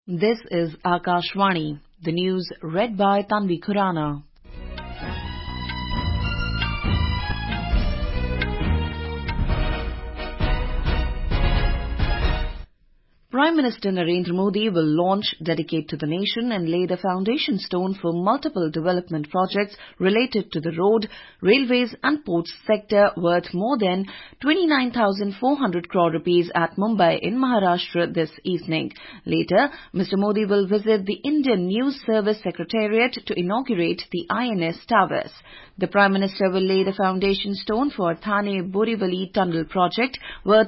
This is Akashvani, the news read by Tanvi Khurana. Prime Minister Narendra Modi will launch Dedicate to the Nation and lay the foundation stone for multiple development projects related to the road, railways and ports sector worth more than 29,400 crore rupees at Mumbai in Maharashtra this evening. Later, Mr. Modi will visit the Indian News Service Secretariat to inaugurate the INS towers. The Prime Minister will lay the foundation stone for Thane-Borivali Tunnel project worth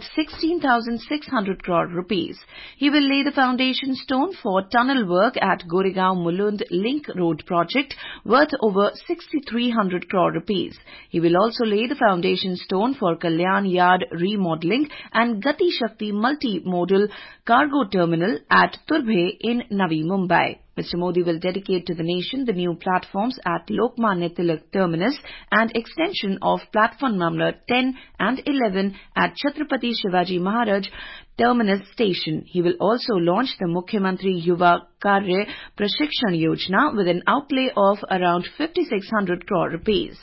16,600 crore rupees. He will lay the foundation stone for tunnel work at Goregaon-Mulund Link Road project worth over 6,300 crore rupees. He will also lay the foundation stone for Kalyan Yard remodeling and Gati Shakti multi-modal cargo terminal at Turbhe in Navi Mumbai. Mr. Modi will dedicate to the nation the new platforms at Lokmanya Tilak Terminus and extension of platform number 10 and 11 at Chhatrapati Shivaji Maharaj Terminus Station. He will also launch the Mukhyamantri Yuva Karya Prashikshan Yojana with an outlay of around 5,600 crore rupees.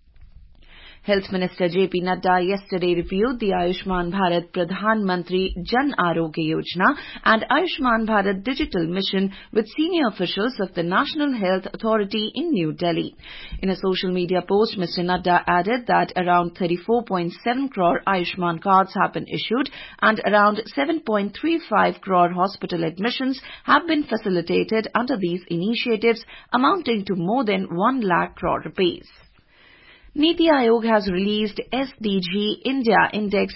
Health Minister J.P. Nadda yesterday reviewed the Ayushman Bharat Pradhan Mantri Jan Arogya Yojana and Ayushman Bharat Digital Mission with senior officials of the National Health Authority in New Delhi. In a social media post, Mr. Nadda added that around 34.7 crore Ayushman cards have been issued and around 7.35 crore hospital admissions have been facilitated under these initiatives, amounting to more than 1 lakh crore rupees. Niti Aayog has released SDG India Index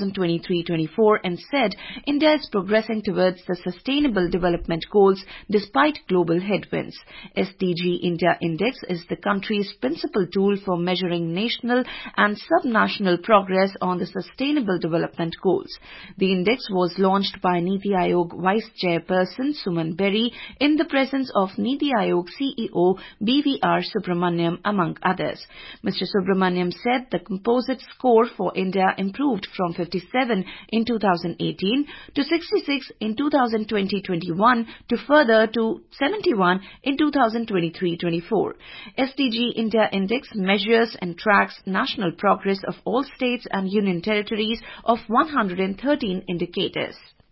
2023-24 and said India is progressing towards the Sustainable Development Goals despite global headwinds. SDG India Index is the country's principal tool for measuring national and subnational progress on the Sustainable Development Goals. The index was launched by Niti Aayog Vice Chairperson Suman Berry in the presence of Niti Aayog CEO BVR Subramaniam among others. Mr. Subramaniam said the composite score for India improved from 57 in 2018 to 66 in 2020-21 to further to 71 in 2023-24. SDG India Index measures and tracks national progress of all states and union territories of 113 indicators.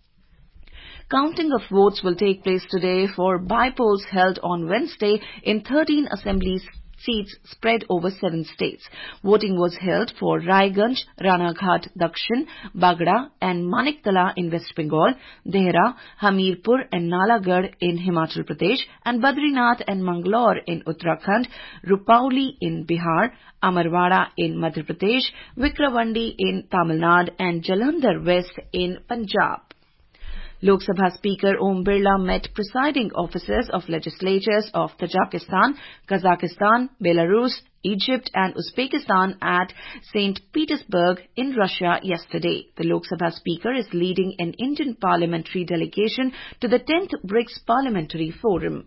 Counting of votes will take place today for by-polls held on Wednesday in 13 assembly seats spread over 7 states. Voting was held for Raiganj, Ranaghat Dakshin, Bagda and Maniktala in West Bengal, Dehra, Hamirpur and Nalagarh in Himachal Pradesh and Badrinath and Mangalore in Uttarakhand, Rupauli in Bihar, Amarwada in Madhya Pradesh, Vikravandi in Tamil Nadu and Jalandhar West in Punjab. Lok Sabha Speaker Om Birla met presiding officers of legislatures of Tajikistan, Kazakhstan, Belarus, Egypt and Uzbekistan at St. Petersburg in Russia yesterday. The Lok Sabha Speaker is leading an Indian parliamentary delegation to the 10th BRICS Parliamentary Forum.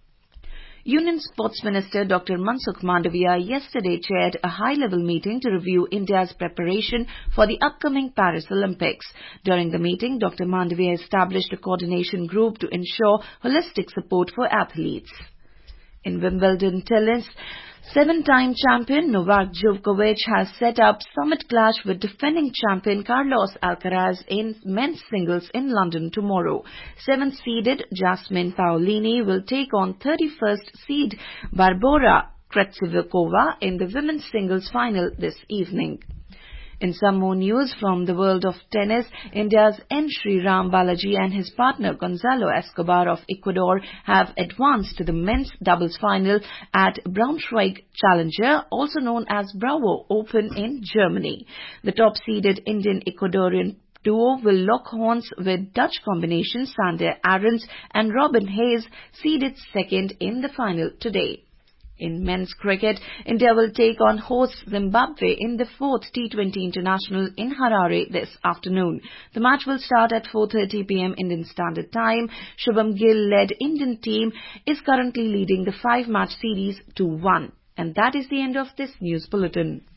Union Sports Minister Dr. Mansukh Mandavia yesterday chaired a high-level meeting to review India's preparation for the upcoming Paris Olympics. During the meeting, Dr. Mandavia established a coordination group to ensure holistic support for athletes. In Wimbledon tennis, 7-time champion Novak Djokovic has set up summit clash with defending champion Carlos Alcaraz in men's singles in London tomorrow. 7th-seeded Jasmine Paolini will take on 31st seed Barbora Krejcikova in the women's singles final this evening. In some more news from the world of tennis, India's N. Sriram Balaji and his partner Gonzalo Escobar of Ecuador have advanced to the men's doubles final at Braunschweig Challenger, also known as Bravo Open in Germany. The top-seeded Indian-Ecuadorian duo will lock horns with Dutch combination Sander Arons and Robin Hayes, seeded second in the final today. In men's cricket, India will take on host Zimbabwe in the 4th T20 International in Harare this afternoon. The match will start at 4:30 p.m. Indian Standard Time. Shubham Gill-led Indian team is currently leading the 5-match series 2-1. And that is the end of this news bulletin.